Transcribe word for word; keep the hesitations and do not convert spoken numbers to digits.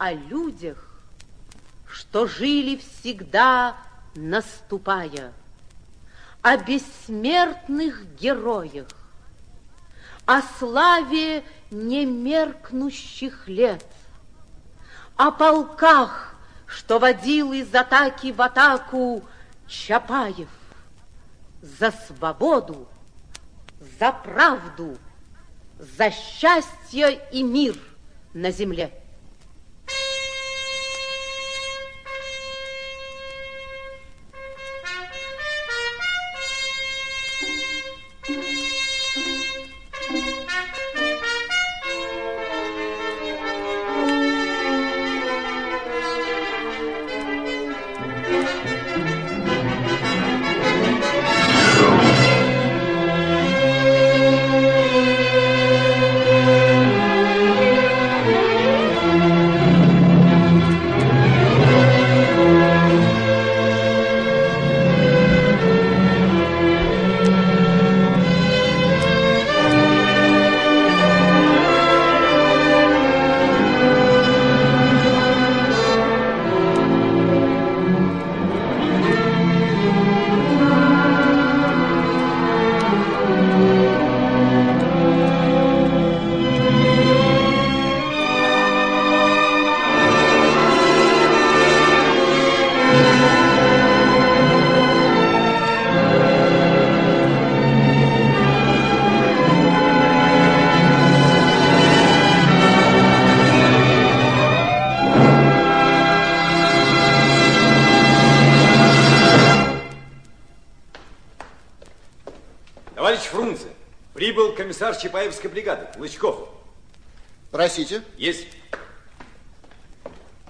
о людях, что жили всегда, наступая, о бессмертных героях, о славе немеркнущих лет, о полках, что водил из атаки в атаку Чапаев, за свободу, за правду, за счастье и мир на земле. Прибыл комиссар Чапаевской бригады, Лычков. Просите. Есть.